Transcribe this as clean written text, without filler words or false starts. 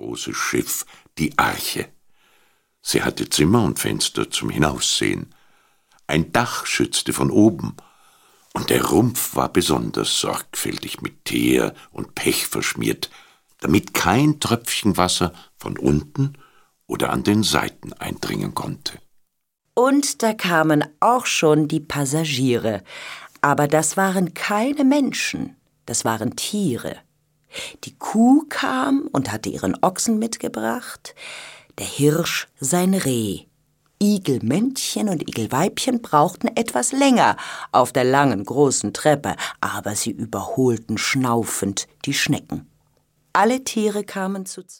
große Schiff, die Arche. Sie hatte Zimmer und Fenster zum Hinaussehen. Ein Dach schützte von oben, und der Rumpf war besonders sorgfältig mit Teer und Pech verschmiert, damit kein Tröpfchen Wasser von unten oder an den Seiten eindringen konnte. Und da kamen auch schon die Passagiere, aber das waren keine Menschen, das waren Tiere. Die Kuh kam und hatte ihren Ochsen mitgebracht, der Hirsch sein Reh. Igelmännchen und Igelweibchen brauchten etwas länger auf der langen, großen Treppe, aber sie überholten schnaufend die Schnecken. Alle Tiere kamen zu